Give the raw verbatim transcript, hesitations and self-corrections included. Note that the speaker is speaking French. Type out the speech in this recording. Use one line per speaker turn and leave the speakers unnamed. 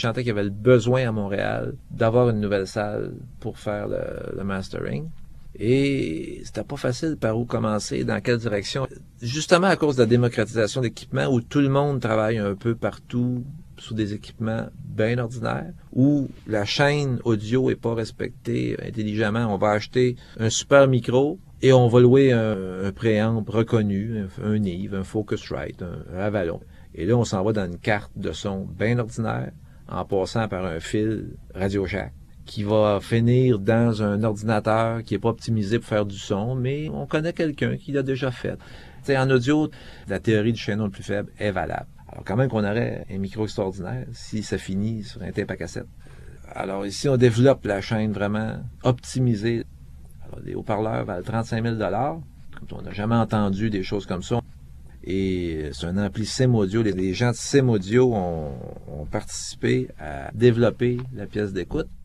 sentais qu'il y avait le besoin à Montréal d'avoir une nouvelle salle pour faire le, le mastering. Et c'était pas facile par où commencer, dans quelle direction. Justement à cause de la démocratisation d'équipements où tout le monde travaille un peu partout sous des équipements bien ordinaires, où la chaîne audio est pas respectée intelligemment. On va acheter un super micro et on va louer un, un préamp reconnu, un, un Neve, un Focusrite, un, un Avalon. Et là, on s'en va dans une carte de son bien ordinaire en passant par un fil Radio Shack qui va finir dans un ordinateur qui est pas optimisé pour faire du son, mais on connaît quelqu'un qui l'a déjà fait. T'sais, en audio, la théorie du chaînon le plus faible est valable. Alors quand même qu'on aurait un micro extraordinaire si ça finit sur un tape à cassette. Alors ici, on développe la chaîne vraiment optimisée. Alors, les haut-parleurs valent trente-cinq mille dollars. On n'a jamais entendu des choses comme ça. Et c'est un ampli Sim Audio. Les gens de Sim Audio ont, ont participé à développer la pièce d'écoute.